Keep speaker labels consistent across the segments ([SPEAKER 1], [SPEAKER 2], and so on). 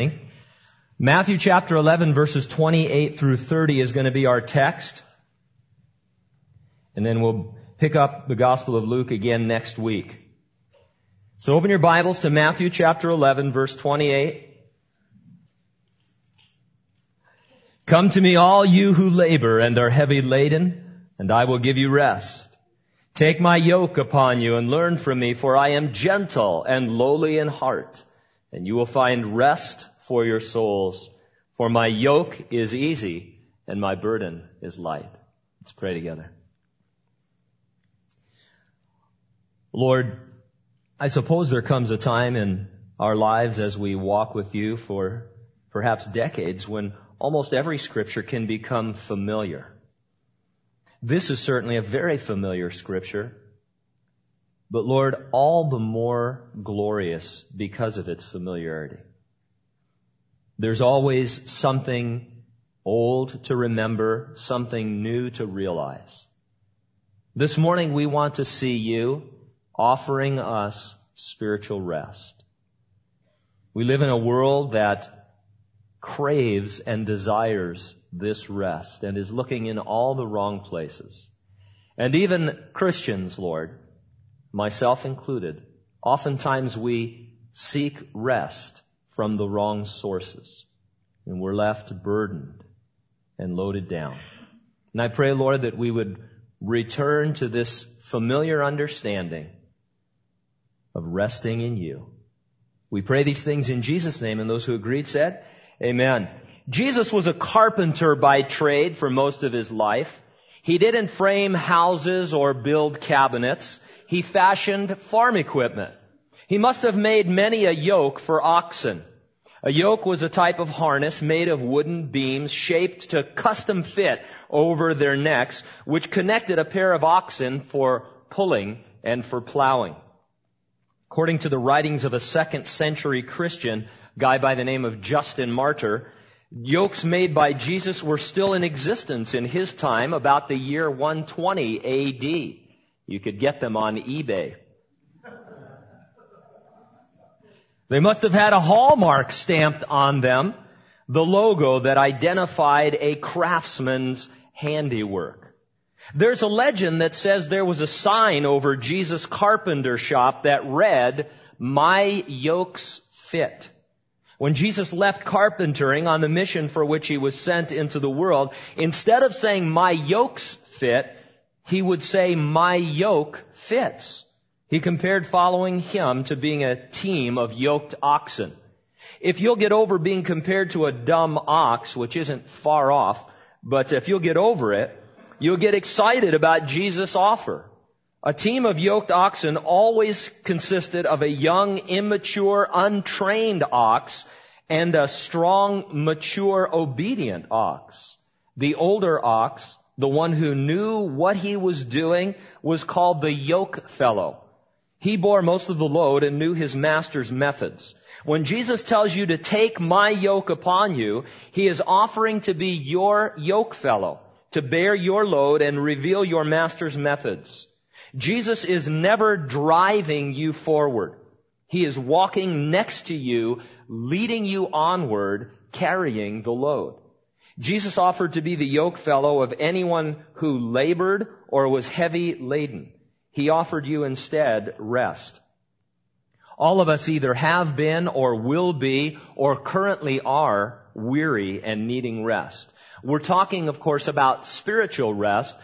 [SPEAKER 1] Matthew chapter 11, verses 28 through 30 is going to be our text. And then we'll pick up the Gospel of Luke again next week. So open your Bibles to Matthew chapter 11, verse 28. Come to me, all you who labor and are heavy laden, and I will give you rest. Take my yoke upon you and learn from me, for I am gentle and lowly in heart, and you will find rest for your souls. For my yoke is easy and my burden is light. Let's pray together. Lord, I suppose there comes a time in our lives as we walk with you for perhaps decades when almost every scripture can become familiar. This is certainly a very familiar scripture, but Lord, all the more glorious because of its familiarity. There's always something old to remember, something new to realize. This morning we want to see you offering us spiritual rest. We live in a world that craves and desires this rest and is looking in all the wrong places. And even Christians, Lord, myself included, oftentimes we seek rest from the wrong sources, and we're left burdened and loaded down. And I pray, Lord, that we would return to this familiar understanding of resting in you. We pray these things in Jesus' name, and those who agreed said, Amen. Jesus was a carpenter by trade for most of his life. He didn't frame houses or build cabinets. He fashioned farm equipment. He must have made many a yoke for oxen. A yoke was a type of harness made of wooden beams shaped to custom fit over their necks, which connected a pair of oxen for pulling and for plowing. According to the writings of a 2nd century Christian, guy by the name of Justin Martyr, yokes made by Jesus were still in existence in his time, about the year 120 A.D. You could get them on eBay. They must have had a hallmark stamped on them, the logo that identified a craftsman's handiwork. There's a legend that says there was a sign over Jesus' carpenter shop that read, "My yokes fit." When Jesus left carpentering on the mission for which he was sent into the world, instead of saying, "My yokes fit," he would say, "My yoke fits." He compared following him to being a team of yoked oxen. If you'll get over being compared to a dumb ox, which isn't far off, but if you'll get over it, you'll get excited about Jesus' offer. A team of yoked oxen always consisted of a young, immature, untrained ox and a strong, mature, obedient ox. The older ox, the one who knew what he was doing, was called the yoke fellow. He bore most of the load and knew his master's methods. When Jesus tells you to take my yoke upon you, he is offering to be your yoke fellow, to bear your load and reveal your master's methods. Jesus is never driving you forward. He is walking next to you, leading you onward, carrying the load. Jesus offered to be the yoke fellow of anyone who labored or was heavy laden. He offered you instead rest. All of us either have been or will be or currently are weary and needing rest. We're talking, of course, about spiritual rest,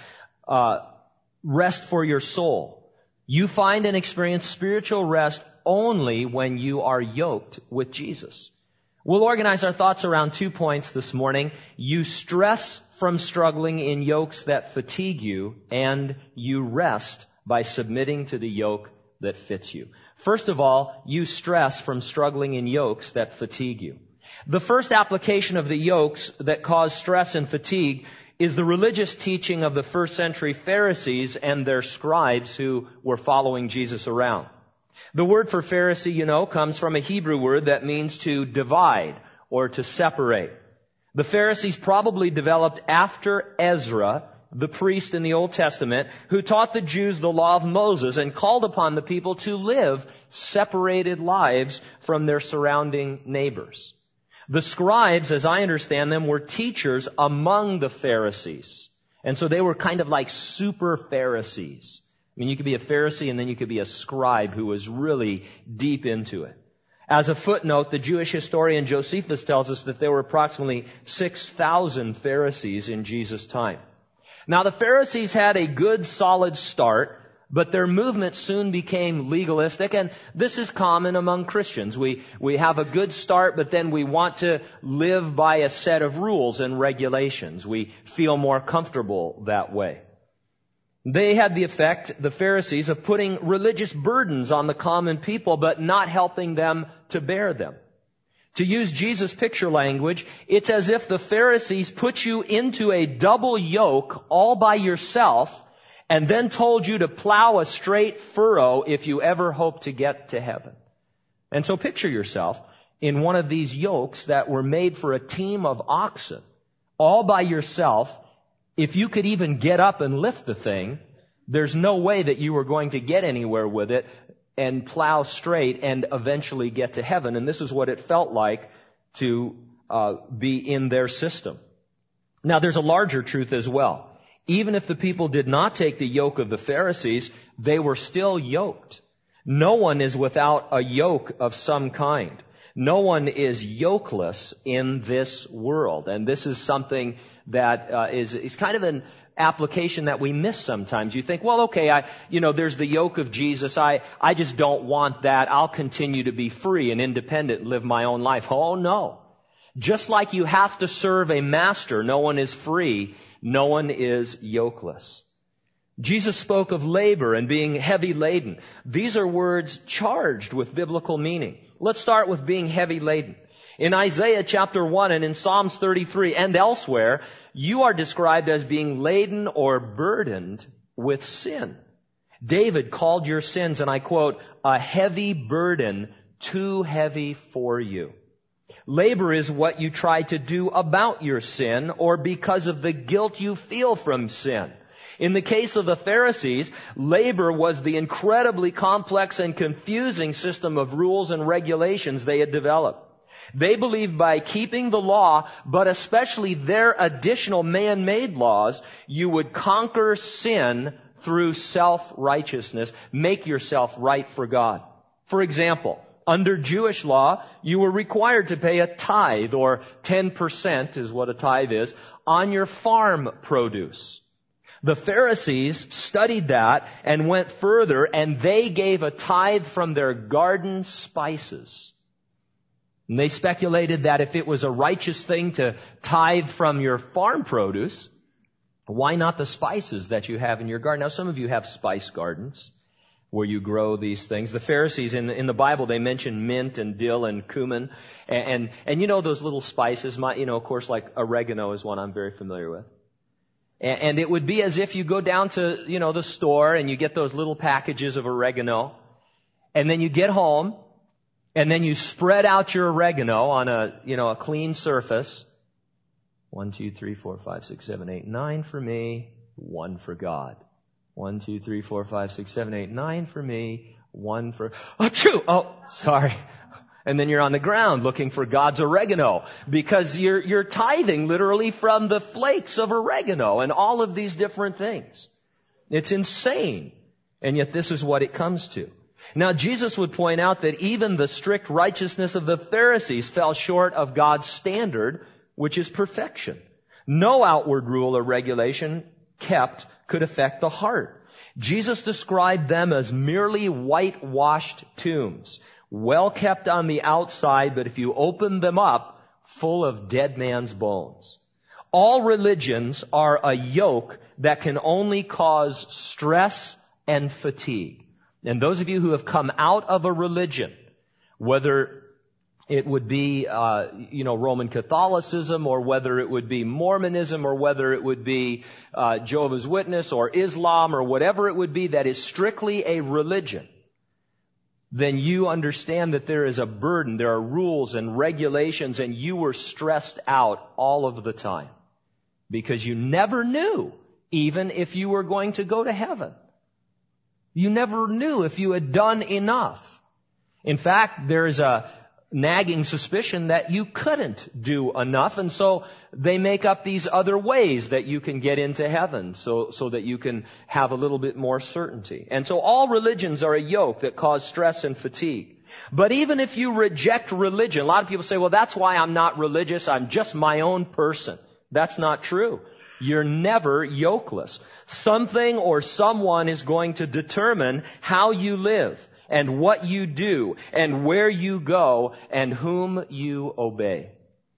[SPEAKER 1] rest for your soul. You find and experience spiritual rest only when you are yoked with Jesus. We'll organize our thoughts around 2 points this morning. You stress from struggling in yokes that fatigue you, and you rest by submitting to the yoke that fits you. First of all, you stress from struggling in yokes that fatigue you. The first application of the yokes that cause stress and fatigue is the religious teaching of the 1st century Pharisees and their scribes who were following Jesus around. The word for Pharisee, comes from a Hebrew word that means to divide or to separate. The Pharisees probably developed after Ezra, the priest in the Old Testament, who taught the Jews the law of Moses and called upon the people to live separated lives from their surrounding neighbors. The scribes, as I understand them, were teachers among the Pharisees. And so they were kind of like super Pharisees. I mean, you could be a Pharisee and then you could be a scribe who was really deep into it. As a footnote, the Jewish historian Josephus tells us that there were approximately 6,000 Pharisees in Jesus' time. Now, the Pharisees had a good, solid start, but their movement soon became legalistic, and this is common among Christians. We have a good start, but then we want to live by a set of rules and regulations. We feel more comfortable that way. They had the effect, the Pharisees, of putting religious burdens on the common people, but not helping them to bear them. To use Jesus' picture language, it's as if the Pharisees put you into a double yoke all by yourself, and then told you to plow a straight furrow if you ever hope to get to heaven. And so picture yourself in one of these yokes that were made for a team of oxen, all by yourself. If you could even get up and lift the thing, there's no way that you were going to get anywhere with it and plow straight and eventually get to heaven. And this is what it felt like to be in their system. Now, there's a larger truth as well. Even if the people did not take the yoke of the Pharisees, they were still yoked. No one is without a yoke of some kind. No one is yokeless in this world. And this is something that is kind of an application that we miss sometimes. You think, well, okay, there's the yoke of Jesus. I just don't want that. I'll continue to be free and independent and live my own life. Oh, no. Just like you have to serve a master, no one is free. No one is yokeless. Jesus spoke of labor and being heavy laden. These are words charged with biblical meaning. Let's start with being heavy laden. In Isaiah chapter 1 and in Psalms 33 and elsewhere, you are described as being laden or burdened with sin. David called your sins, and I quote, a heavy burden, too heavy for you. Labor is what you try to do about your sin or because of the guilt you feel from sin. In the case of the Pharisees, labor was the incredibly complex and confusing system of rules and regulations they had developed. They believed by keeping the law, but especially their additional man-made laws, you would conquer sin through self-righteousness, make yourself right for God. For example, under Jewish law, you were required to pay a tithe, or 10% is what a tithe is, on your farm produce. The Pharisees studied that and went further, and they gave a tithe from their garden spices. And they speculated that if it was a righteous thing to tithe from your farm produce, why not the spices that you have in your garden? Now, some of you have spice gardens where you grow these things. The Pharisees, in the Bible, they mention mint and dill and cumin. And you know those little spices, of course, like oregano is one I'm very familiar with. And it would be as if you go down to, the store and you get those little packages of oregano. And then you get home and then you spread out your oregano on a clean surface. 1, 2, 3, 4, 5, 6, 7, 8, 9 for me, 1 for God. 1, 2, 3, 4, 5, 6, 7, 8, 9 for me, 1 for... sorry. And then you're on the ground looking for God's oregano because you're tithing literally from the flakes of oregano and all of these different things. It's insane. And yet this is what it comes to. Now, Jesus would point out that even the strict righteousness of the Pharisees fell short of God's standard, which is perfection. No outward rule or regulation kept could affect the heart. Jesus described them as merely whitewashed tombs, well kept on the outside, but if you open them up, full of dead man's bones. All religions are a yoke that can only cause stress and fatigue. And those of you who have come out of a religion, whether it would be, Roman Catholicism, or whether it would be Mormonism, or whether it would be Jehovah's Witness, or Islam, or whatever it would be that is strictly a religion, then you understand that there is a burden, there are rules and regulations, and you were stressed out all of the time because you never knew even if you were going to go to heaven. You never knew if you had done enough. In fact, there is a nagging suspicion that you couldn't do enough, and so they make up these other ways that you can get into heaven so that you can have a little bit more certainty. And so all religions are a yoke that cause stress and fatigue. But even if you reject religion, a lot of people say, well, that's why I'm not religious, I'm just my own person. That's not true. You're never yokeless. Something or someone is going to determine how you live, and what you do, and where you go, and whom you obey.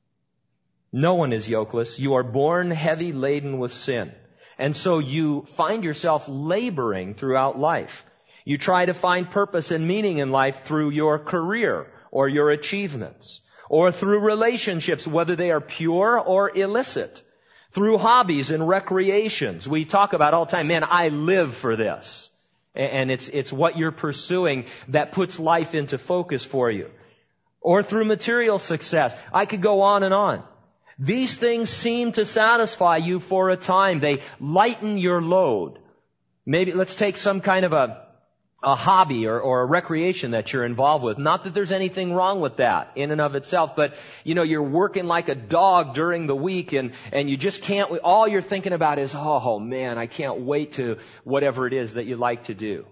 [SPEAKER 1] No one is yokeless. You are born heavy laden with sin. And so you find yourself laboring throughout life. You try to find purpose and meaning in life through your career or your achievements, or through relationships, whether they are pure or illicit, through hobbies and recreations. We talk about all the time, man, I live for this. And it's what you're pursuing that puts life into focus for you. Or through material success. I could go on and on. These things seem to satisfy you for a time. They lighten your load. Maybe let's take some kind of a hobby or a recreation that you're involved with. Not that there's anything wrong with that in and of itself, but you're working like a dog during the week and you just can't, all you're thinking about is, oh man, I can't wait to whatever it is that you like to do.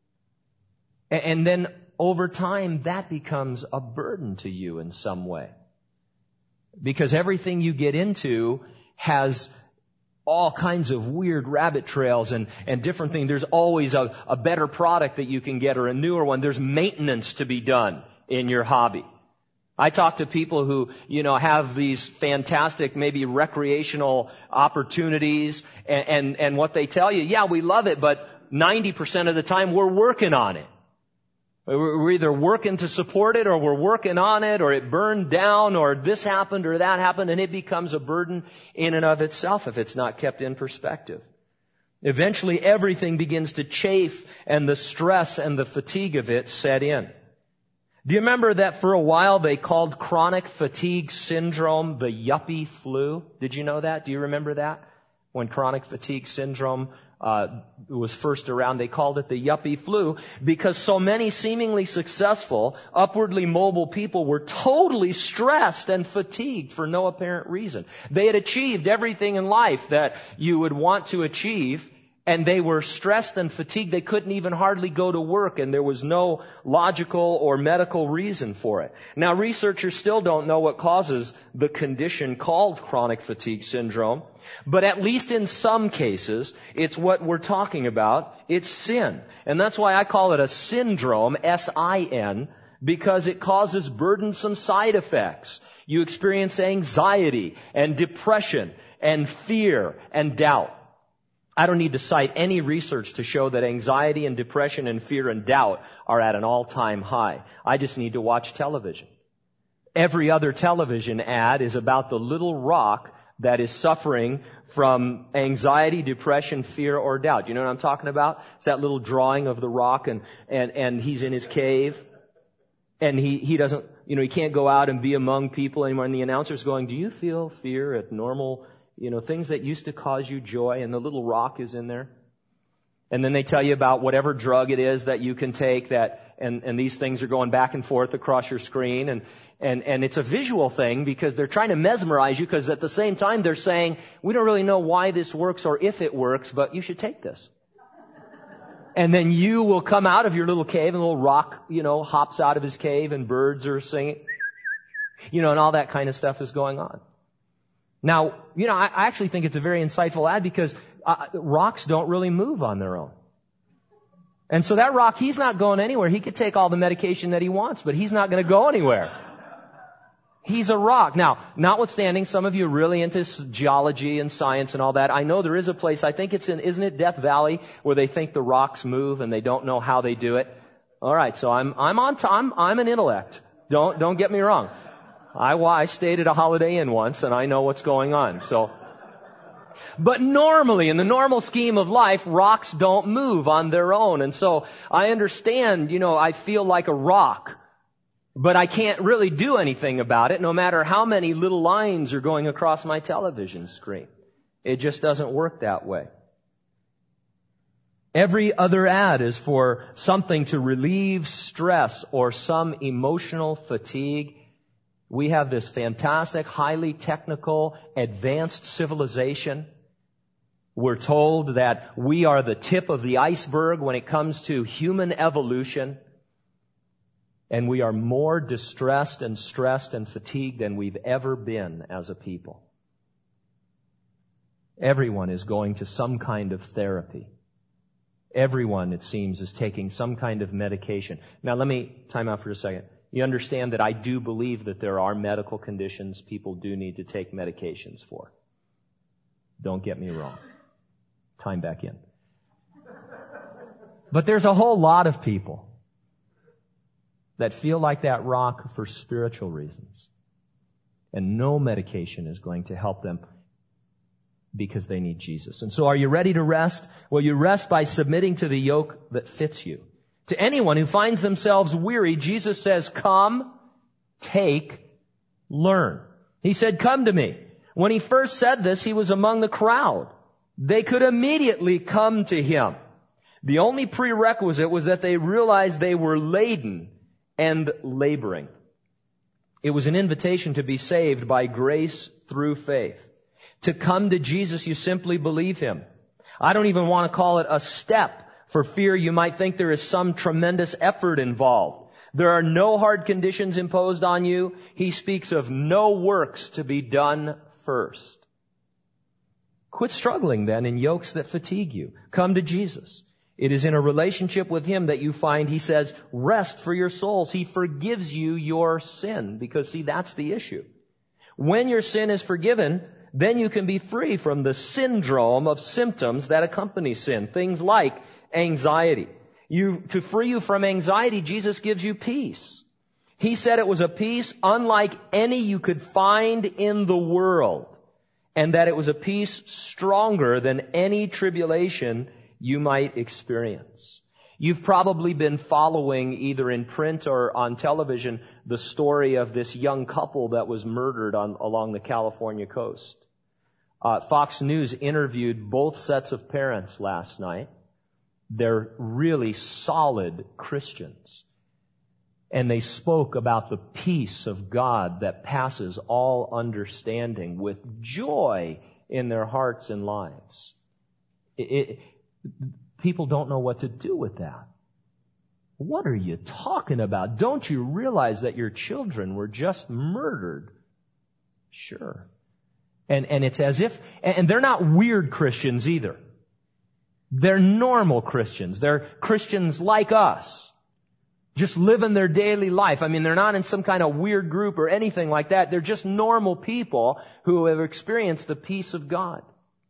[SPEAKER 1] And then over time, that becomes a burden to you in some way. Because everything you get into has all kinds of weird rabbit trails and different things. There's always a better product that you can get or a newer one. There's maintenance to be done in your hobby. I talk to people who, have these fantastic, maybe recreational opportunities and what they tell you, yeah, we love it, but 90% of the time we're working on it. We're either working to support it or we're working on it or it burned down or this happened or that happened, and it becomes a burden in and of itself if it's not kept in perspective. Eventually everything begins to chafe and the stress and the fatigue of it set in. Do you remember that for a while they called chronic fatigue syndrome the yuppie flu? Did you know that? Do you remember that? When chronic fatigue syndrome was first around, they called it the yuppie flu because so many seemingly successful, upwardly mobile people were totally stressed and fatigued for no apparent reason. They had achieved everything in life that you would want to achieve, and they were stressed and fatigued. They couldn't even hardly go to work, and there was no logical or medical reason for it. Now, researchers still don't know what causes the condition called chronic fatigue syndrome, but at least in some cases, it's what we're talking about. It's sin. And that's why I call it a syndrome, S-I-N, because it causes burdensome side effects. You experience anxiety and depression and fear and doubt. I don't need to cite any research to show that anxiety and depression and fear and doubt are at an all-time high. I just need to watch television. Every other television ad is about the little rock that is suffering from anxiety, depression, fear, or doubt. You know what I'm talking about? It's that little drawing of the rock and he's in his cave and he doesn't, he can't go out and be among people anymore. And the announcer's going, do you feel fear at normal, things that used to cause you joy, and the little rock is in there? And then they tell you about whatever drug it is that you can take and these things are going back and forth across your screen, and it's a visual thing because they're trying to mesmerize you, because at the same time they're saying, we don't really know why this works or if it works, but you should take this. And then you will come out of your little cave and a little rock, hops out of his cave and birds are singing, and all that kind of stuff is going on. Now, I actually think it's a very insightful ad because rocks don't really move on their own. And so that rock, he's not going anywhere. He could take all the medication that he wants, but he's not going to go anywhere. He's a rock. Now, notwithstanding, some of you are really into geology and science and all that. I know there is a place, I think it's isn't it Death Valley, where they think the rocks move and they don't know how they do it. All right, so I'm an intellect. Don't get me wrong. I stayed at a Holiday Inn once and I know what's going on. But normally, in the normal scheme of life, rocks don't move on their own. And so I understand, I feel like a rock, but I can't really do anything about it no matter how many little lines are going across my television screen. It just doesn't work that way. Every other ad is for something to relieve stress or some emotional fatigue. We have this fantastic, highly technical, advanced civilization. We're told that we are the tip of the iceberg when it comes to human evolution. And we are more distressed and stressed and fatigued than we've ever been as a people. Everyone is going to some kind of therapy. Everyone, it seems, is taking some kind of medication. Now, let me time out for a second. You understand that I do believe that there are medical conditions people do need to take medications for. Don't get me wrong. Time back in. But there's a whole lot of people that feel like that rock for spiritual reasons. And no medication is going to help them because they need Jesus. And so are you ready to rest? Well, you rest by submitting to the yoke that fits you. To anyone who finds themselves weary, Jesus says, come, take, learn. He said, come to me. When he first said this, he was among the crowd. They could immediately come to him. The only prerequisite was that they realized they were laden and laboring. It was an invitation to be saved by grace through faith. To come to Jesus, you simply believe him. I don't even want to call it a step, for fear you might think there is some tremendous effort involved. There are no hard conditions imposed on you. He speaks of no works to be done first. Quit struggling then in yokes that fatigue you. Come to Jesus. It is in a relationship with him that you find, he says, rest for your souls. He forgives you your sin. Because, see, that's the issue. When your sin is forgiven, then you can be free from the syndrome of symptoms that accompany sin. Things like anxiety. To free you from anxiety, Jesus gives you peace. He said it was a peace unlike any you could find in the world, and that it was a peace stronger than any tribulation you might experience. You've probably been following, either in print or on television, the story of this young couple that was murdered along the California coast. Fox News interviewed both sets of parents last night. They're really solid Christians. And they spoke about the peace of God that passes all understanding with joy in their hearts and lives. People don't know what to do with that. What are you talking about? Don't you realize that your children were just murdered? Sure. And it's as if, and they're not weird Christians either. They're normal Christians. They're Christians like us, just living their daily life. I mean, they're not in some kind of weird group or anything like that. They're just normal people who have experienced the peace of God.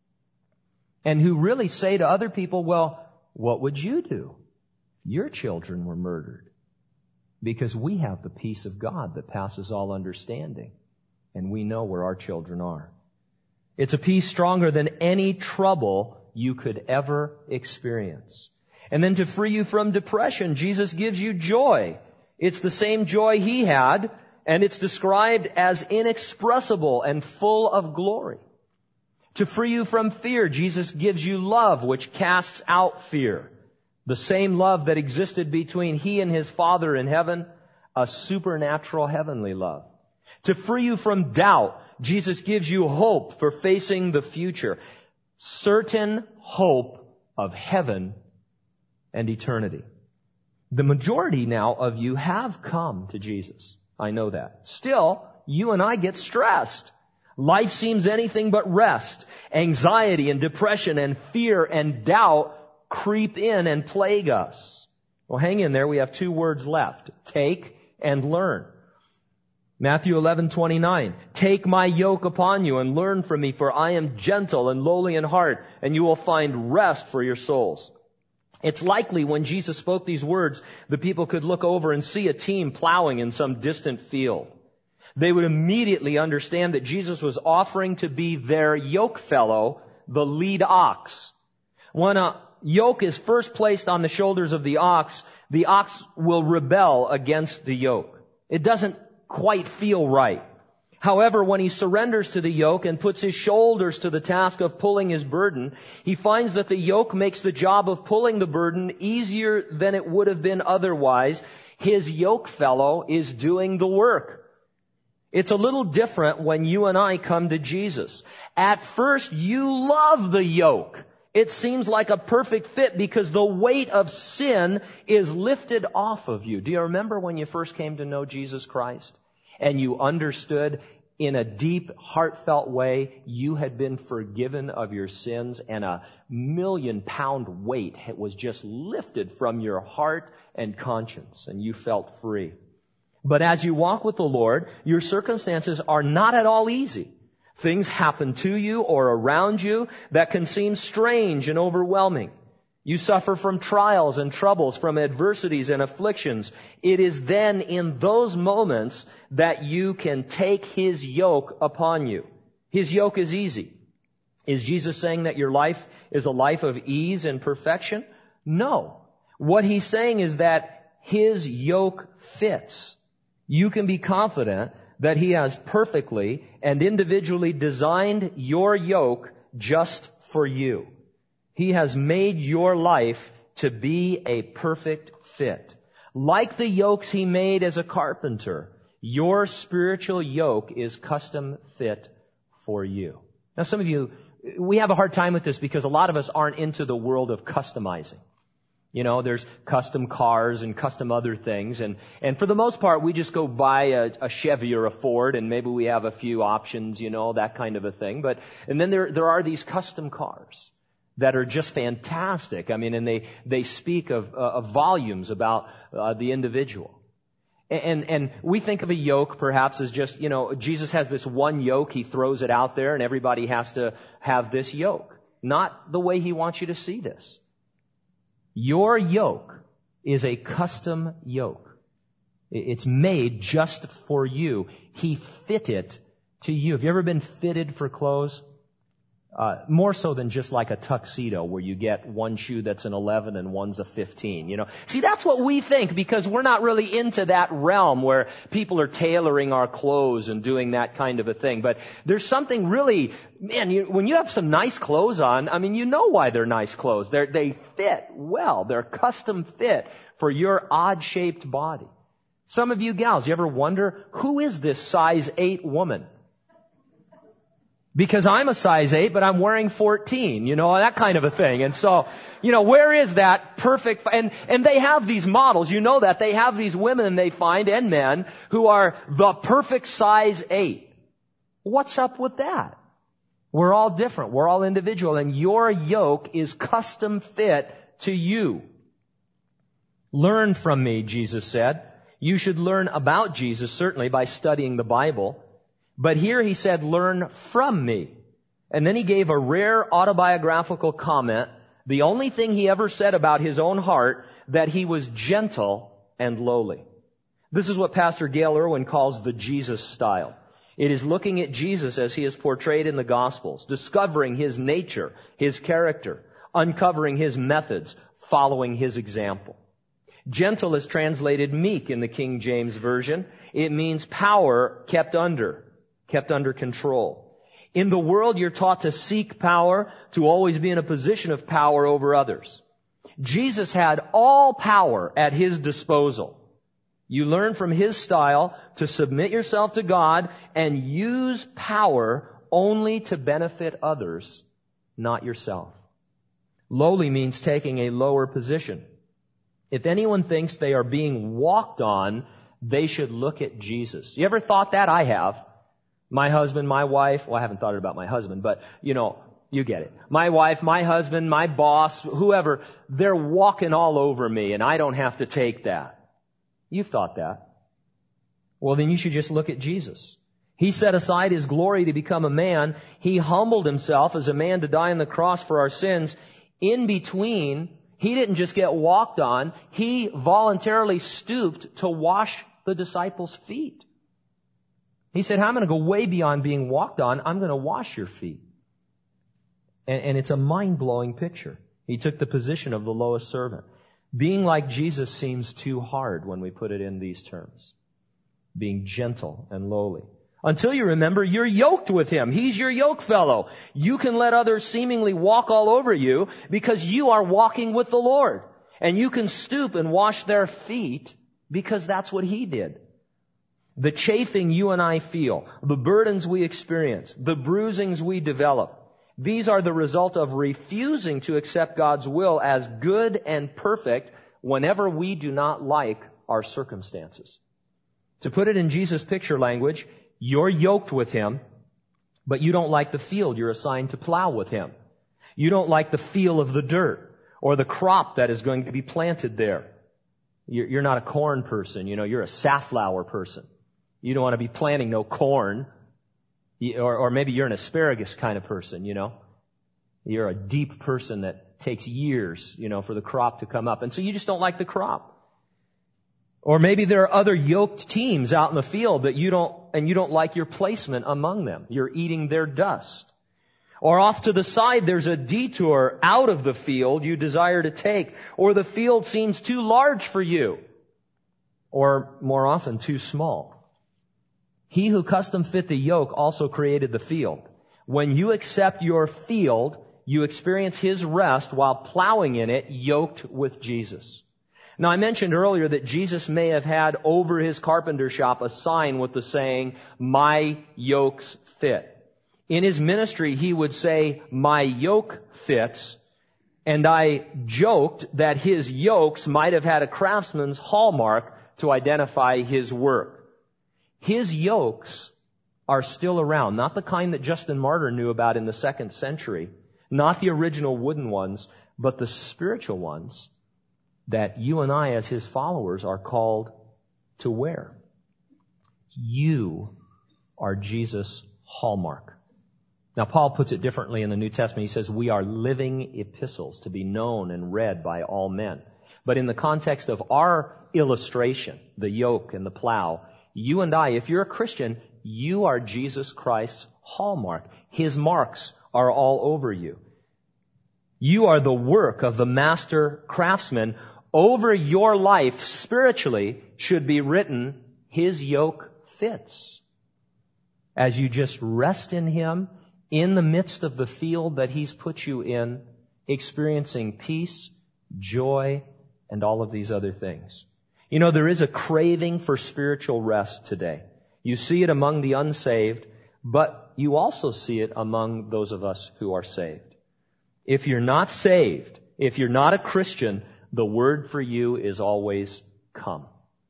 [SPEAKER 1] And who really say to other people, well, what would you do if your children were murdered? Because we have the peace of God that passes all understanding. And we know where our children are. It's a peace stronger than any trouble you could ever experience. And then to free you from depression, Jesus gives you joy. It's the same joy he had, and it's described as inexpressible and full of glory. To free you from fear, Jesus gives you love, which casts out fear. The same love that existed between he and his Father in heaven, a supernatural heavenly love. To free you from doubt, Jesus gives you hope for facing the future. Certain hope of heaven and eternity. The majority now of you have come to Jesus. I know that. Still, you and I get stressed. Life seems anything but rest. Anxiety and depression and fear and doubt creep in and plague us. Well, hang in there. We have 2 words left. Take and learn. Matthew 11:29. Take my yoke upon you and learn from me, for I am gentle and lowly in heart, and you will find rest for your souls. It's likely when Jesus spoke these words, the people could look over and see a team plowing in some distant field. They would immediately understand that Jesus was offering to be their yoke fellow, the lead ox. When a yoke is first placed on the shoulders of the ox will rebel against the yoke. It doesn't quite feel right. However, when he surrenders to the yoke and puts his shoulders to the task of pulling his burden, he finds that the yoke makes the job of pulling the burden easier than it would have been otherwise. His yoke fellow is doing the work. It's a little different when you and I come to Jesus. At first, you love the yoke. It seems like a perfect fit because the weight of sin is lifted off of you. Do you remember when you first came to know Jesus Christ? And you understood in a deep, heartfelt way you had been forgiven of your sins, and a 1,000,000-pound weight was just lifted from your heart and conscience, and you felt free. But as you walk with the Lord, your circumstances are not at all easy. Things happen to you or around you that can seem strange and overwhelming. You suffer from trials and troubles, from adversities and afflictions. It is then in those moments that you can take His yoke upon you. His yoke is easy. Is Jesus saying that your life is a life of ease and perfection? No. What He's saying is that His yoke fits. You can be confident that He has perfectly and individually designed your yoke just for you. He has made your life to be a perfect fit. Like the yokes He made as a carpenter, your spiritual yoke is custom fit for you. Now, some of you, we have a hard time with this because a lot of us aren't into the world of customizing. You know, there's custom cars and custom other things. And for the most part, we just go buy a Chevy or a Ford, and maybe we have a few options, you know, that kind of a thing. And then there are these custom cars that are just fantastic. I mean, and they speak of volumes about the individual. And we think of a yoke perhaps as just, you know, Jesus has this one yoke, He throws it out there, and everybody has to have this yoke. Not the way He wants you to see this. Your yoke is a custom yoke. It's made just for you. He fit it to you. Have you ever been fitted for clothes? More so than just like a tuxedo where you get one shoe that's an 11 and one's a 15, you know. See, that's what we think because we're not really into that realm where people are tailoring our clothes and doing that kind of a thing. But there's something really, man, when you have some nice clothes on, I mean, you know why they're nice clothes. They fit well. They're custom fit for your odd-shaped body. Some of you gals, you ever wonder, who is this size 8 woman? Because I'm a size 8, but I'm wearing 14, you know, that kind of a thing. And so, you know, where is that perfect, and they have these models, you know that, they have these women they find, and men, who are the perfect size 8. What's up with that? We're all different, we're all individual, and your yoke is custom fit to you. Learn from me, Jesus said. You should learn about Jesus, certainly, by studying the Bible. But here He said, learn from me. And then He gave a rare autobiographical comment, the only thing He ever said about His own heart, that He was gentle and lowly. This is what Pastor Gail Irwin calls the Jesus style. It is looking at Jesus as He is portrayed in the Gospels, discovering His nature, His character, uncovering His methods, following His example. Gentle is translated meek in the King James Version. It means power kept under control. In the world, you're taught to seek power, to always be in a position of power over others. Jesus had all power at His disposal. You learn from His style to submit yourself to God and use power only to benefit others, not yourself. Lowly means taking a lower position. If anyone thinks they are being walked on, they should look at Jesus. You ever thought that? I have. My husband, my wife, well, I haven't thought it about my husband, but, you know, you get it. My wife, my husband, my boss, whoever, they're walking all over me, and I don't have to take that. You've thought that. Well, then you should just look at Jesus. He set aside His glory to become a man. He humbled Himself as a man to die on the cross for our sins. In between, He didn't just get walked on. He voluntarily stooped to wash the disciples' feet. He said, I'm going to go way beyond being walked on. I'm going to wash your feet. And it's a mind-blowing picture. He took the position of the lowest servant. Being like Jesus seems too hard when we put it in these terms. Being gentle and lowly. Until you remember you're yoked with Him. He's your yoke fellow. You can let others seemingly walk all over you because you are walking with the Lord. And you can stoop and wash their feet because that's what He did. The chafing you and I feel, the burdens we experience, the bruisings we develop, these are the result of refusing to accept God's will as good and perfect whenever we do not like our circumstances. To put it in Jesus' picture language, you're yoked with Him, but you don't like the field you're assigned to plow with Him. You don't like the feel of the dirt or the crop that is going to be planted there. You're not a corn person, you're a safflower person. You don't want to be planting no corn. Or maybe you're an asparagus kind of person, You're a deep person that takes years, for the crop to come up. And so you just don't like the crop. Or maybe there are other yoked teams out in the field that you don't like your placement among them. You're eating their dust. Or off to the side there's a detour out of the field you desire to take. Or the field seems too large for you. Or more often too small. He who custom fit the yoke also created the field. When you accept your field, you experience His rest while plowing in it, yoked with Jesus. Now, I mentioned earlier that Jesus may have had over His carpenter shop a sign with the saying, "My yoke's fit." In His ministry, He would say, "My yoke fits," and I joked that His yokes might have had a craftsman's hallmark to identify His work. His yokes are still around, not the kind that Justin Martyr knew about in the 2nd century, not the original wooden ones, but the spiritual ones that you and I as His followers are called to wear. You are Jesus' hallmark. Now, Paul puts it differently in the New Testament. He says, we are living epistles to be known and read by all men. But in the context of our illustration, the yoke and the plow, you and I, if you're a Christian, you are Jesus Christ's hallmark. His marks are all over you. You are the work of the master craftsman. Over your life, spiritually, should be written, His yoke fits. As you just rest in Him, in the midst of the field that He's put you in, experiencing peace, joy, and all of these other things. There is a craving for spiritual rest today. You see it among the unsaved, but you also see it among those of us who are saved. If you're not saved, if you're not a Christian, the word for you is always come.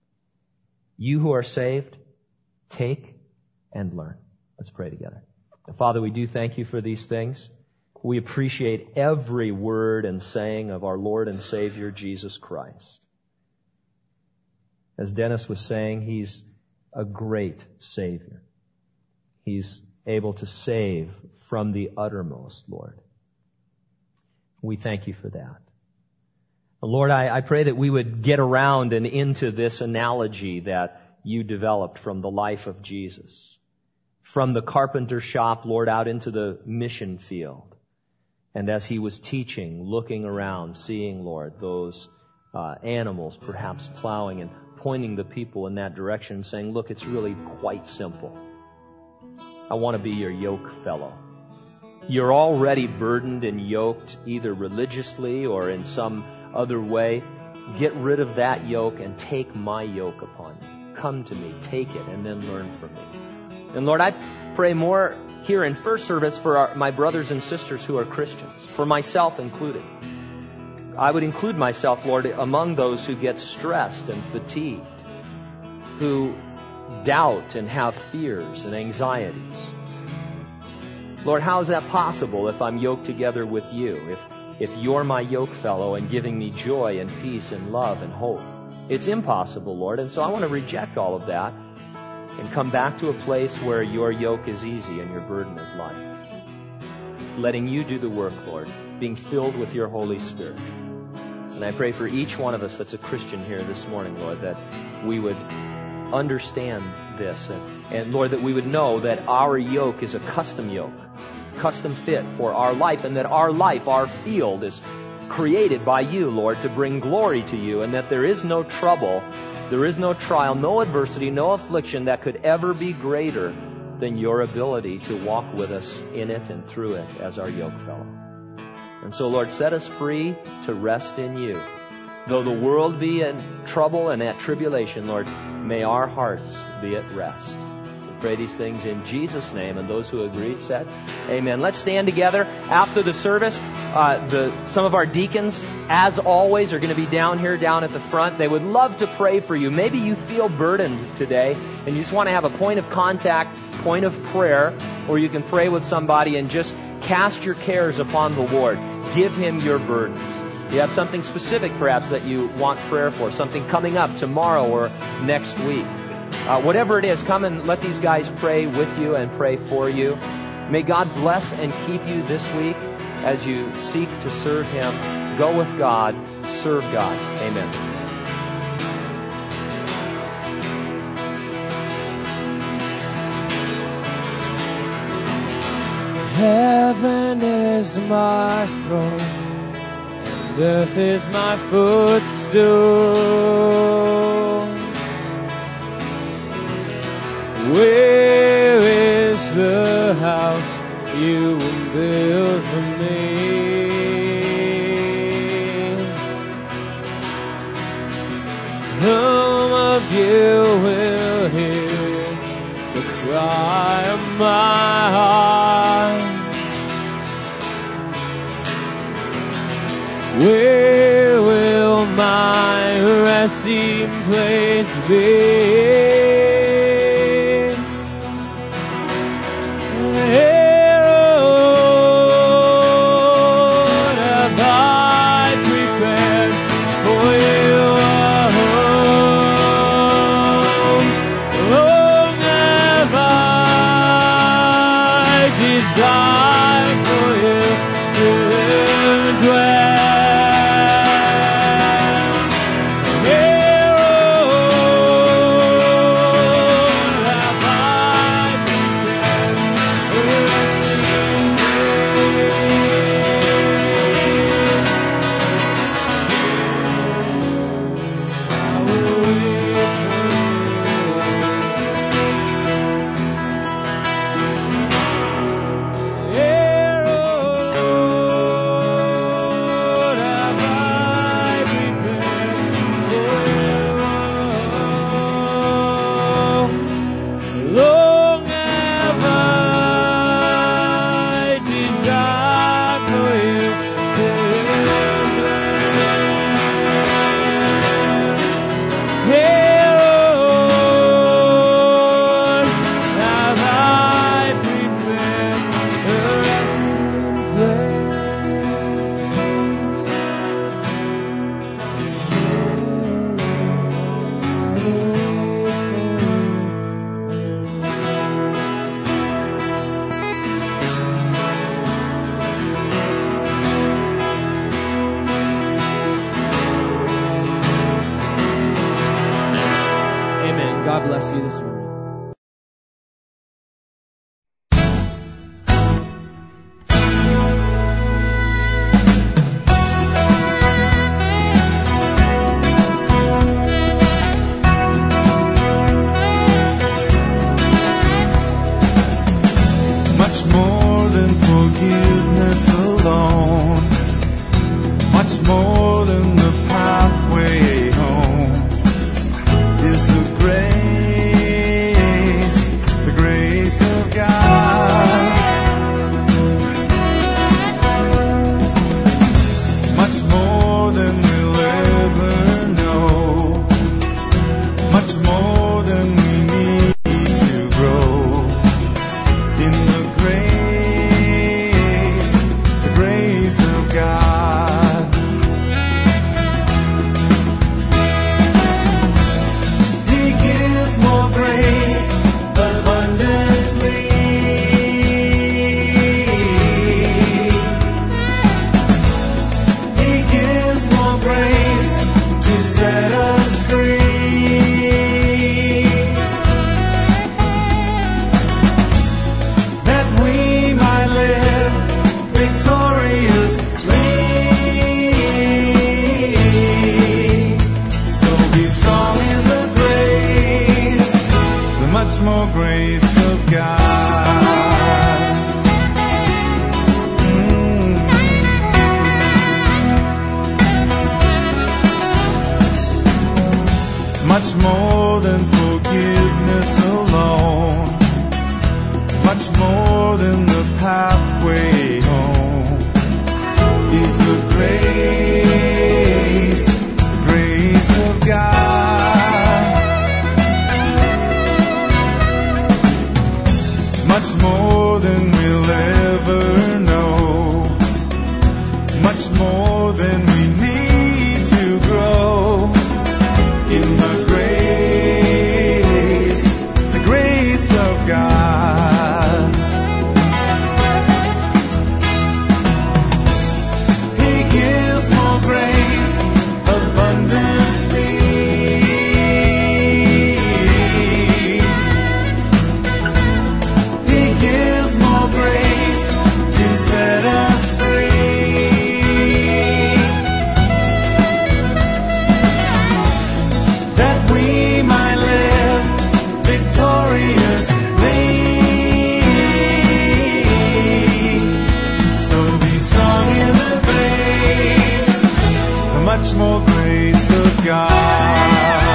[SPEAKER 1] You who are saved, take and learn. Let's pray together. Father, we do thank You for these things. We appreciate every word and saying of our Lord and Savior, Jesus Christ. As Dennis was saying, He's a great Savior. He's able to save from the uttermost, Lord. We thank You for that. Lord, I pray that we would get around and into this analogy that You developed from the life of Jesus. From the carpenter shop, Lord, out into the mission field. And as He was teaching, looking around, seeing, Lord, those animals perhaps plowing and pointing the people in that direction, saying, look, it's really quite simple. I want to be your yoke fellow. You're already burdened and yoked, either religiously or in some other way. Get rid of that yoke and take my yoke upon you. Come to me, take it, and then learn from me. And Lord, I pray more here in first service for my brothers and sisters who are Christians, for myself included. I would include myself, Lord, among those who get stressed and fatigued, who doubt and have fears and anxieties. Lord, how is that possible if I'm yoked together with You, if You're my yoke fellow and giving me joy and peace and love and hope? It's impossible, Lord, and so I want to reject all of that and come back to a place where Your yoke is easy and Your burden is light. Letting You do the work, Lord, being filled with Your Holy Spirit. And I pray for each one of us that's a Christian here this morning, Lord, that we would understand this. And Lord, that we would know that our yoke is a custom yoke, custom fit for our life, and that our life, our field, is created by You, Lord, to bring glory to You, and that there is no trouble, there is no trial, no adversity, no affliction that could ever be greater than your ability to walk with us in it and through it as our yoke fellow. And so, Lord, set us free to rest in you. Though the world be in trouble and at tribulation, Lord, may our hearts be at rest. We pray these things in Jesus' name, and those who agreed said, amen. Let's stand together. After the service, some of our deacons, as always, are going to be down here, down at the front. They would love to pray for you. Maybe you feel burdened today, and you just want to have a point of contact, point of prayer, or you can pray with somebody and just cast your cares upon the Lord. Give Him your burdens. You have something specific, perhaps, that you want prayer for, something coming up tomorrow or next week. Whatever it is, come and let these guys pray with you and pray for you. May God bless and keep you this week as you seek to serve Him. Go with God. Serve God. Amen.
[SPEAKER 2] Heaven is my throne, and earth is my footstool. Where is the house you will build for me? Whom of you will hear the cry of my heart? Where will my resting place be? Lord, have I prepared for you a home? Long have I desired for you to dwell. God bless you this morning.
[SPEAKER 3] Much more than forgiveness alone, much more than the pathway home, is the grace of God. Much more than we'll ever know, much more than we need to grow in the grace of God. more than the pathway home is the grace of God. Much more than we'll ever know, much more than we need to grow in the grace of God. He gives more grace abundantly. He gives more grace to set us free. That we might live victoriously. So be strong in the grace, much more grace of God.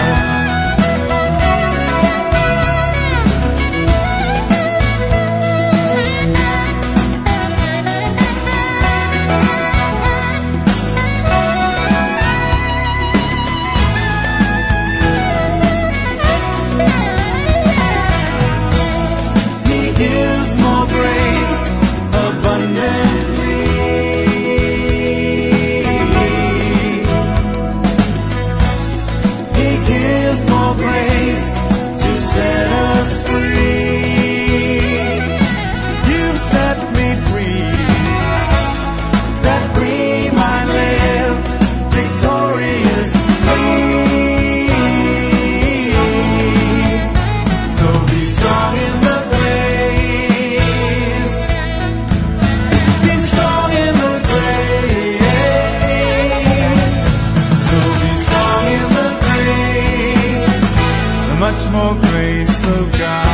[SPEAKER 3] He gives more grace abundantly. He gives more grace to set us free. You've set me free, that we might live victoriously. So be strong in the grace. Be strong in the grace. So be strong in the grace, much more grace of God.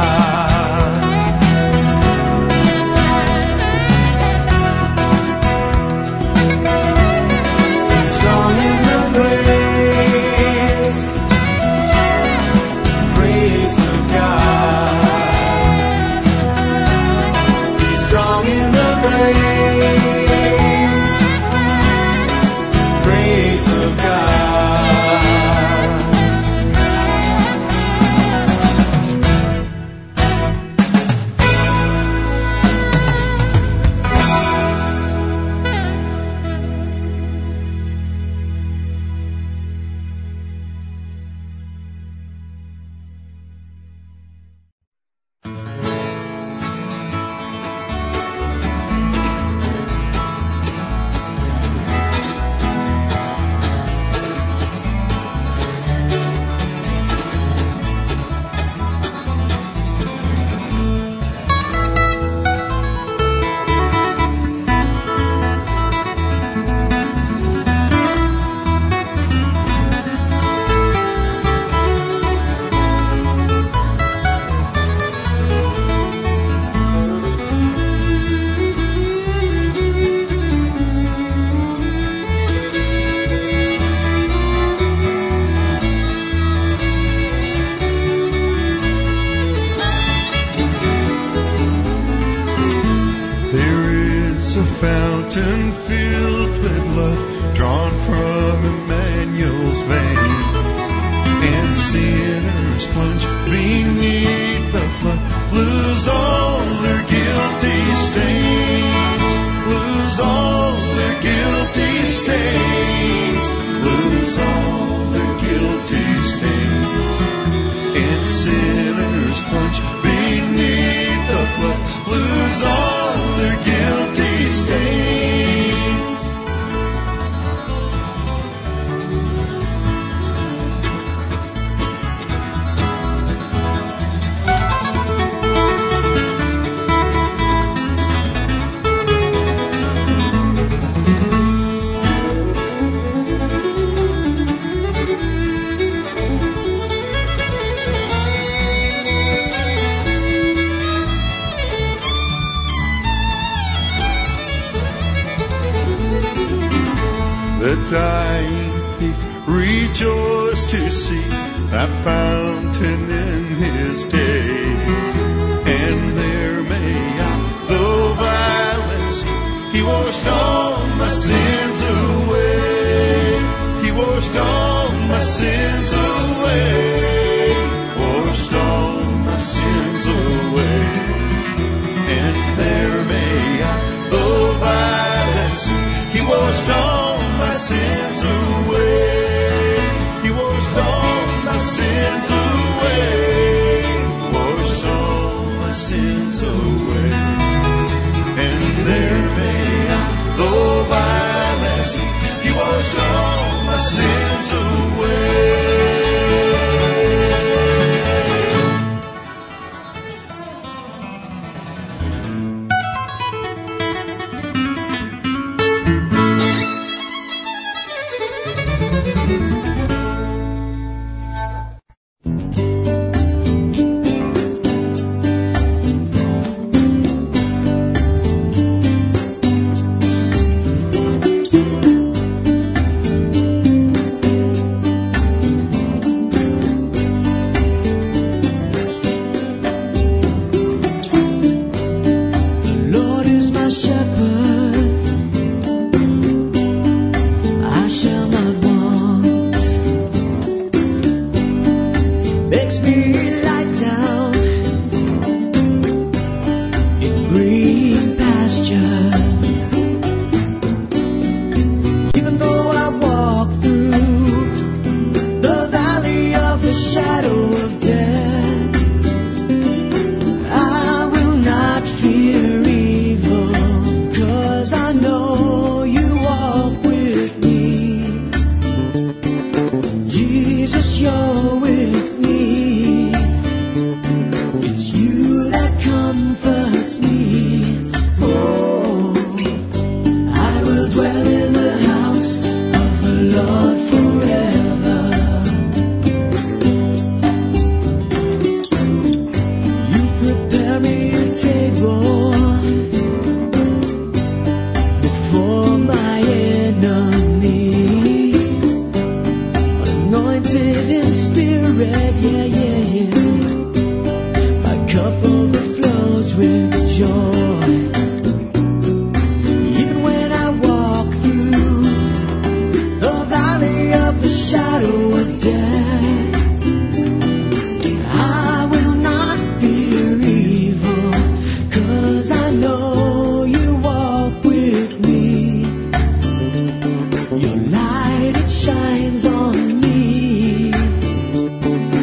[SPEAKER 3] Be strong in the grace of God. Be strong in the grace of God.
[SPEAKER 4] There is a fountain filled with blood drawn from Emmanuel's veins, and sinners plunge beneath the flood, lose all their guilty stains, lose all their guilty stains, lose all their guilty stains, and sinners plunge beneath the flood, lose all their guilty stains. The dying thief rejoiced to see that fountain in his days, and there may He washed all my sins away. He washed all my sins away. Washed all my sins away. And there may I go by that sea. He washed all my sins away. He washed all my sins away. Washed all my sins away. And there may I go by that sea. He washed all my sins away.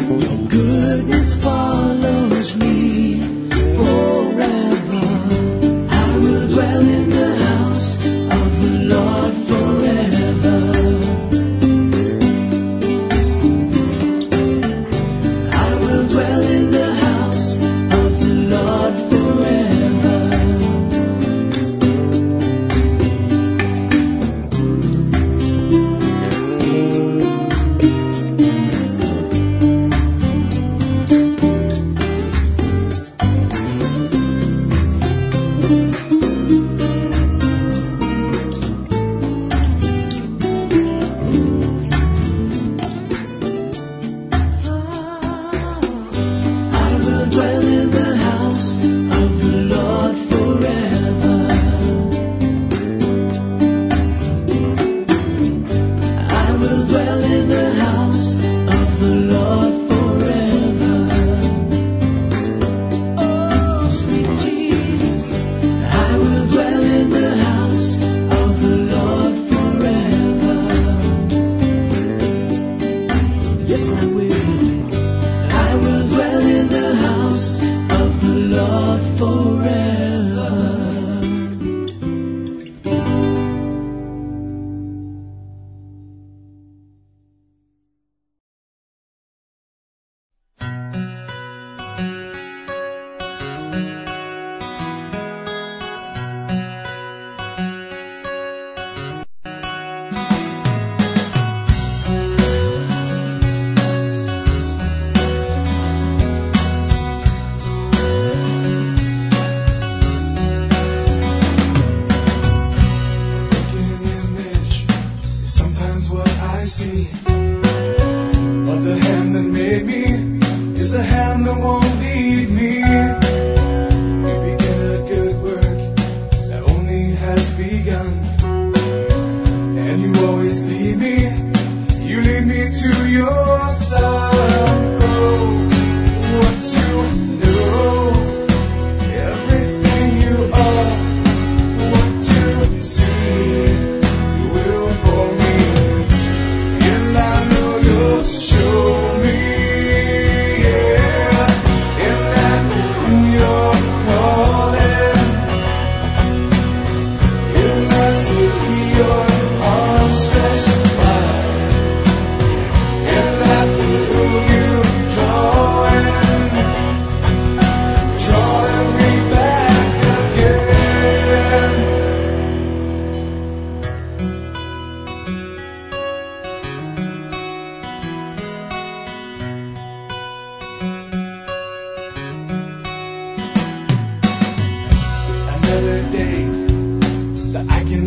[SPEAKER 5] Follows me forever.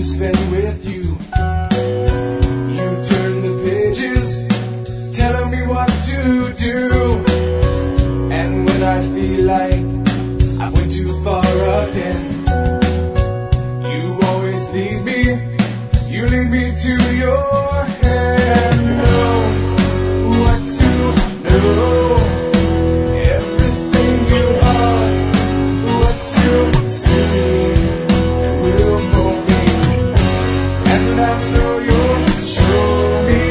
[SPEAKER 3] spend with you. You turn the pages, telling me what to do. And when I feel like I went too far again, you always lead me, you lead me to your hand. Know what to know, everything you are, what to see, it will for me. And I know you'll show me,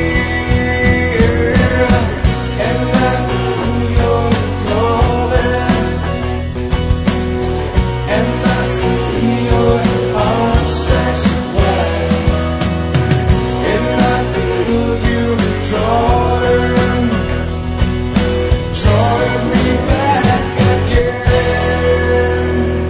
[SPEAKER 3] and I know you're calling, and I see your arms stretched wide, and I feel you drawing me back again.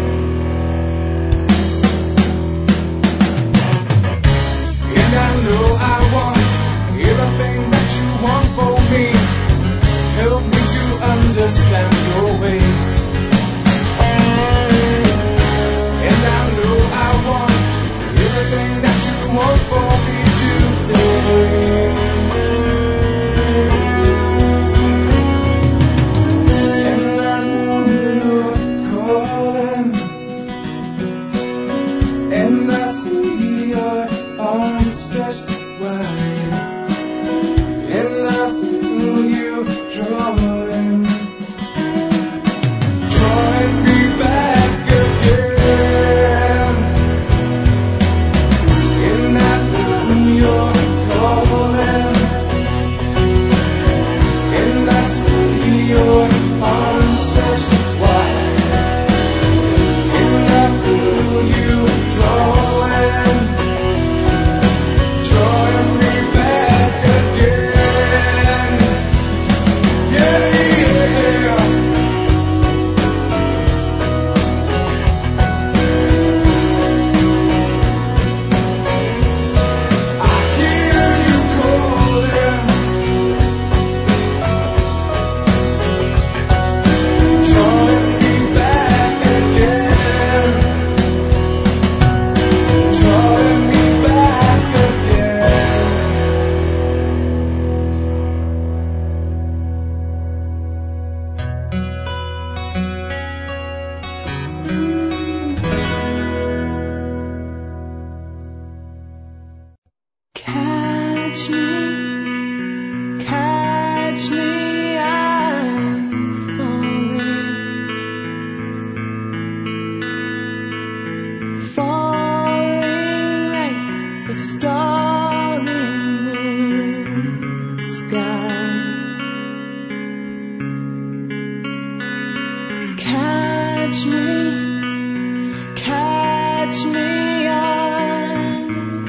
[SPEAKER 3] And I know I want everything that you want for me. Help me to understand your ways. And I know I want everything that you want for me today. And I know you're calling, and I see your arms stretched wide, and I feel you drawing me back again. And I know you're calling, and I see your arms stretched wide, and I feel you drawing me back again. Yeah, yeah. I hear you calling, drawing me back again, drawing me back again. Catch me, I'm falling like a star in the sky. Catch me, I'm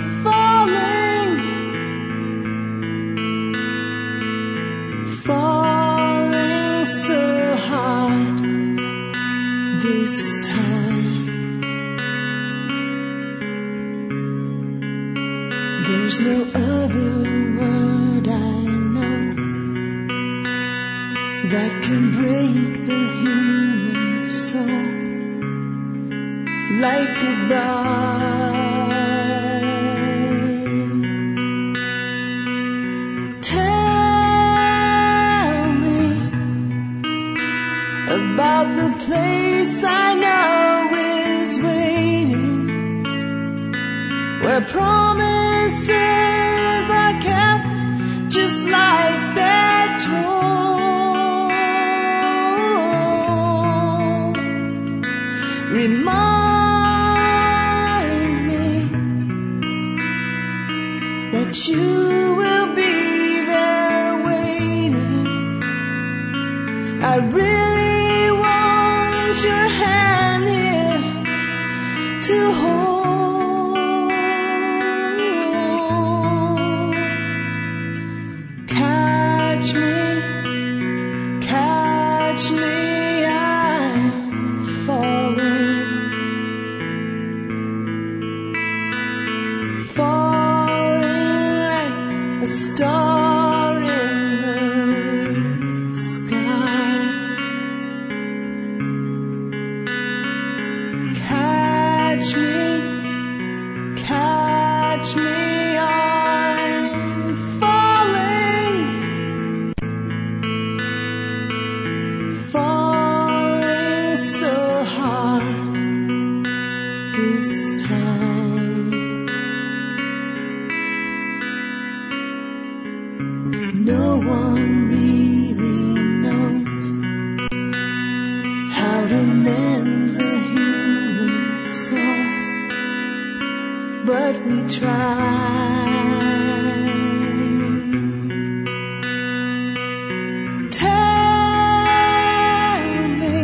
[SPEAKER 3] falling so hard this time. There's no other word I know that can break the human soul like goodbye. Tell me about the place I know is waiting, where promises are kept just like they're told. Remind me that you will be there waiting. I really want your hand here to hold. Catch me, I'm falling like a star in the sky. Catch me,
[SPEAKER 5] but we try. Tell me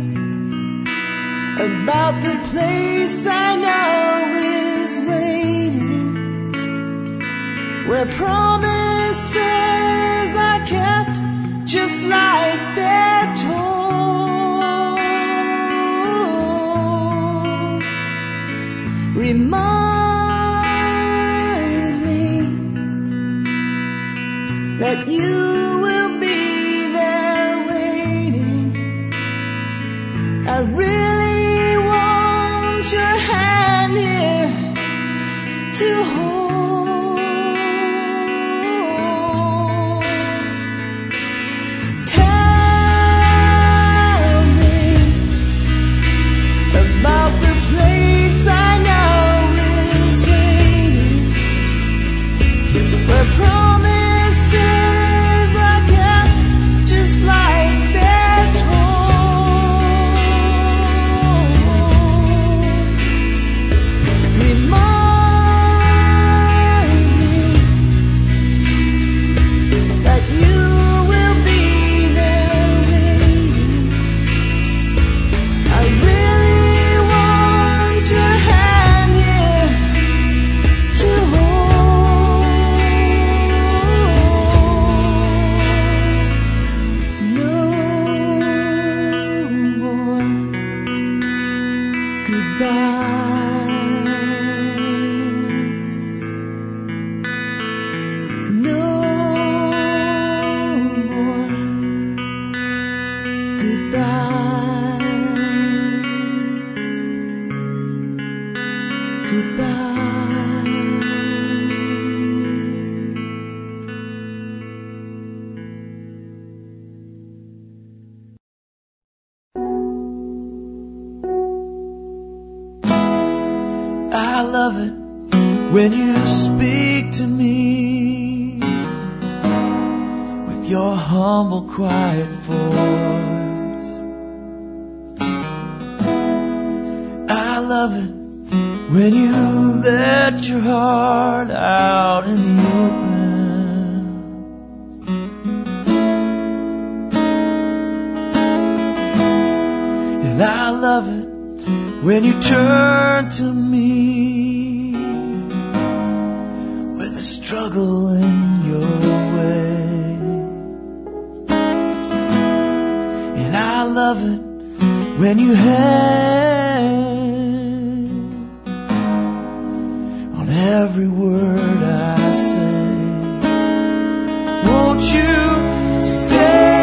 [SPEAKER 5] about the place I know is waiting, where promises are kept just like they're told. Remind me that you will be there waiting. I really want your hand here to hold. Tell me about the place I know is waiting, where promises are kept just like they're told. Remind me that you will be there waiting. I really want your hand here to hold. No more goodbyes. No more goodbyes. Goodbye.
[SPEAKER 3] I love it when you speak to me with your humble, quiet voice. I love it when you let your heart out in the open. And I love it when you turn to me with a struggle in your way. And I love it when you hang on every word I say. Won't you stay?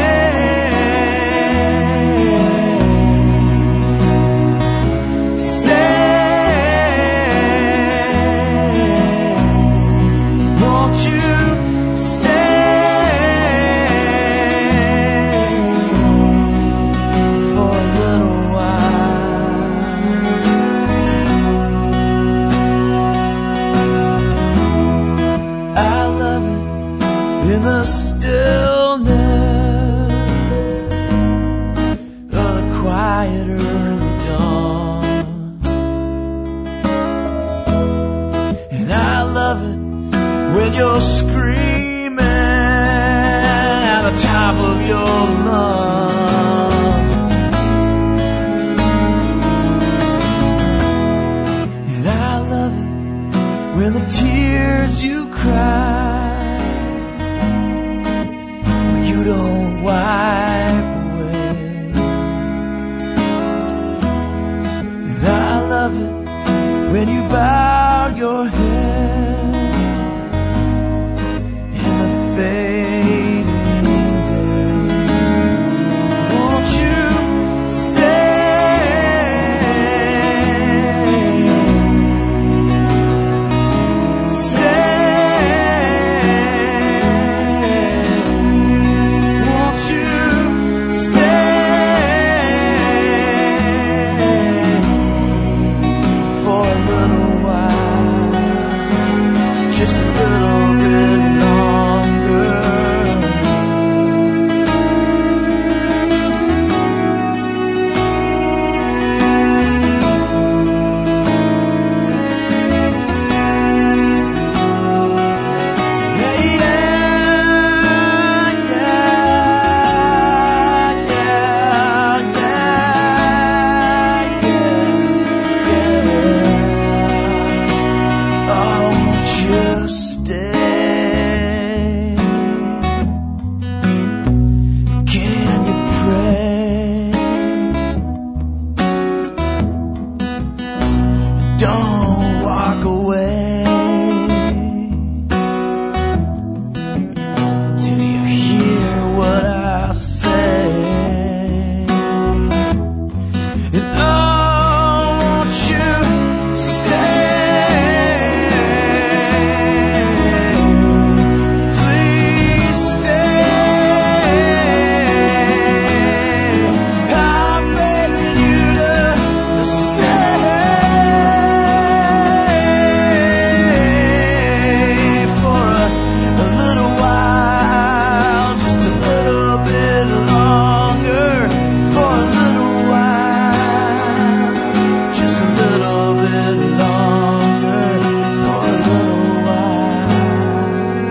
[SPEAKER 3] In the stillness of the quiet early dawn. And I love it when you're screaming at the top of your lungs. And I love it when the tears you cry you don't wipe away. And I love it when you bow your head in the fading day. Won't you for a little while? don't walk away till you hear what I say. And oh, won't you stay? Please stay. I'm begging you to stay for a little while, just a little bit longer. For a little while, just a little bit longer. For a little while,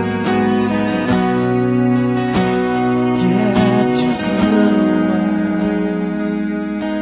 [SPEAKER 3] yeah, just a little while.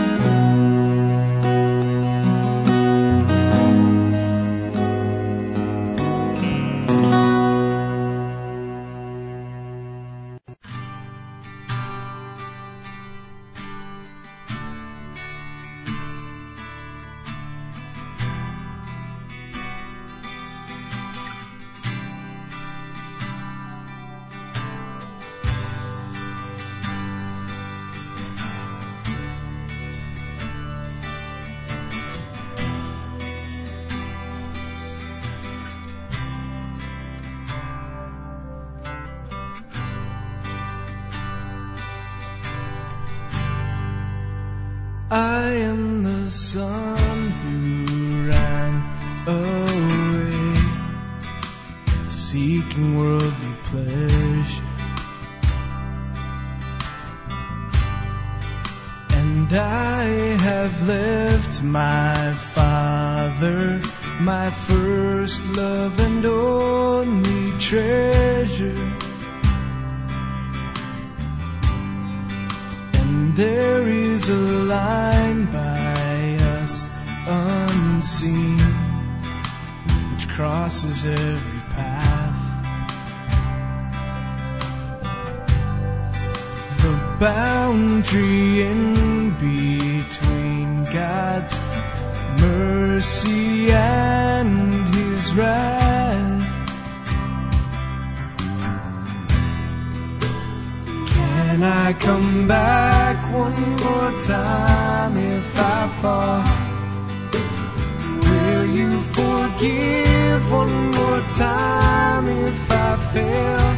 [SPEAKER 3] I am the son who ran away, seeking worldly pleasure, and I have left my Father, my first love and only treasure. And there is a line by us unseen, which crosses every path. The boundary in between God's mercy and His wrath. Can I come back one more time if I fall? Will you forgive one more time if I fail?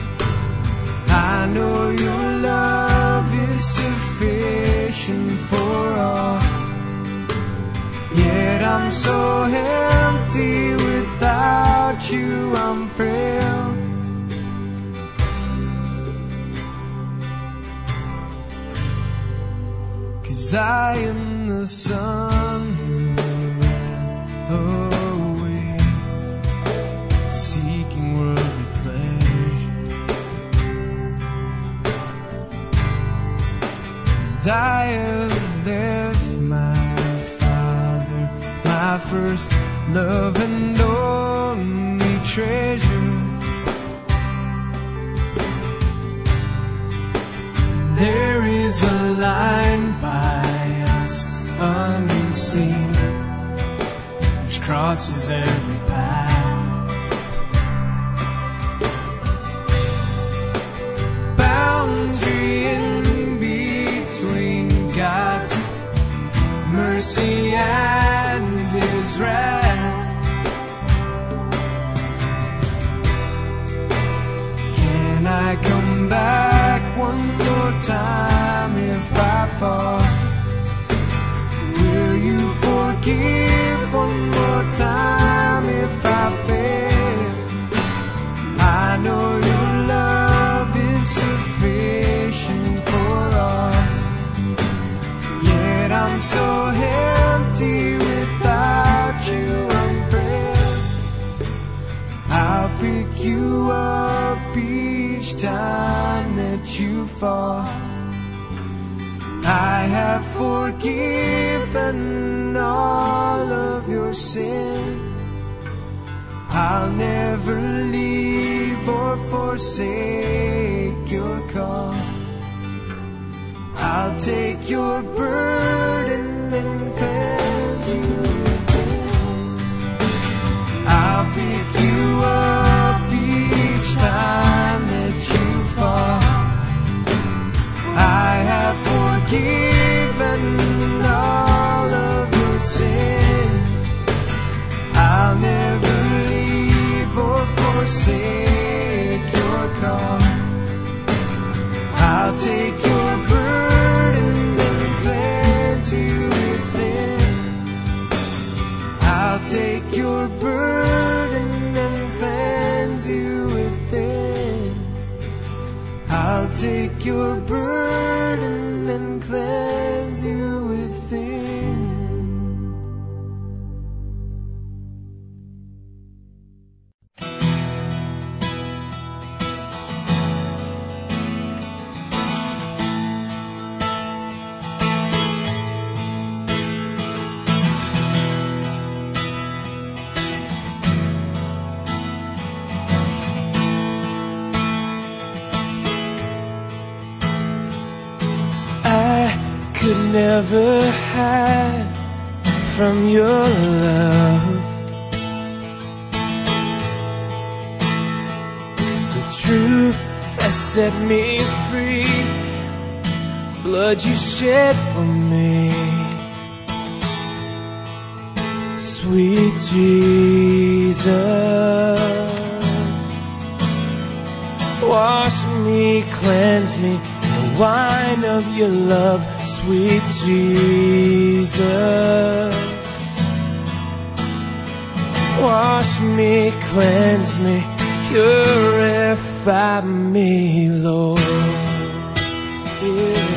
[SPEAKER 3] I know your love is sufficient for all, yet I'm so empty without you, I'm frail. Cause I am the son who ran away, seeking worldly pleasure. And I have left my Father, my first love and only treasure. There is a line by us unseen, which crosses every path. Boundary in between God's mercy and His wrath. Can I come back one more time if I fall? Will you forgive one more time if I fail? I know your love is sufficient for all, yet I'm so empty without you, I'm frail. I'll pick you up each time that you fall. I have forgiven all of your sin. I'll never leave or forsake your call. I'll take your burden and cleanse you with take your burden and cleanse you within. Could never hide from your love. The truth that set me free, blood you shed for me. Sweet Jesus, wash me, cleanse me in the wine of your love. Sweet Jesus, wash me, cleanse me, purify me, Lord. Yeah.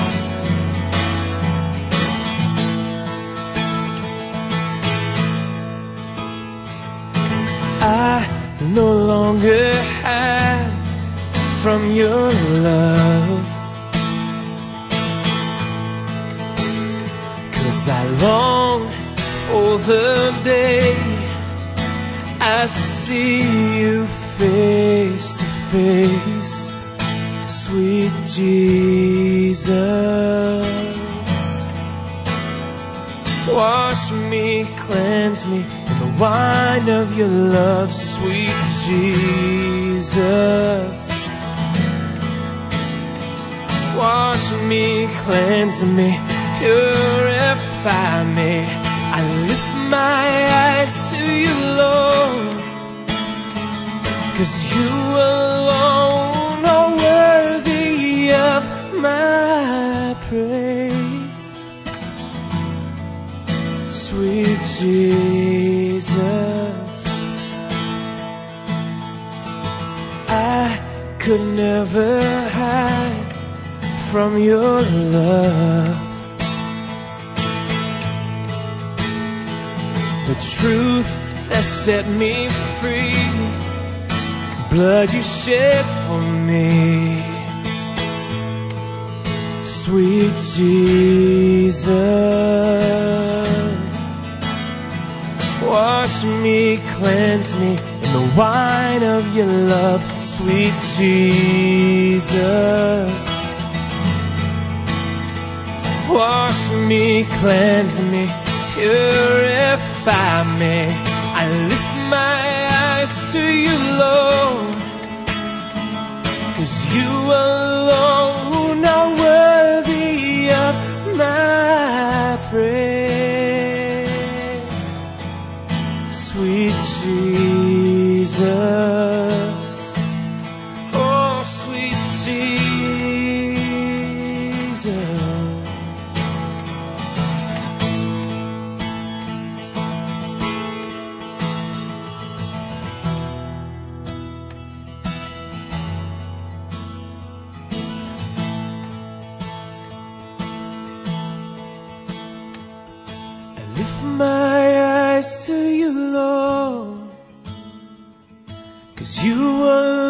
[SPEAKER 3] I no longer hide from your love. I long for the day I see you face to face. Sweet Jesus, wash me, cleanse me in the wine of your love. Sweet Jesus, wash me, cleanse me, purify me. I lift my eyes to you, Lord, 'cause you alone are worthy of my praise. Sweet Jesus, I could never hide from your love. The truth that set me free, blood you shed for me. Sweet Jesus, wash me, cleanse me in the wine of your love. Sweet Jesus, wash me, cleanse me, purify me. I lift my eyes to you, Lord, 'cause you alone are worthy of my praise. Sweet Jesus, oh sweet Jesus. Lift my eyes to you, Lord, 'cause you alone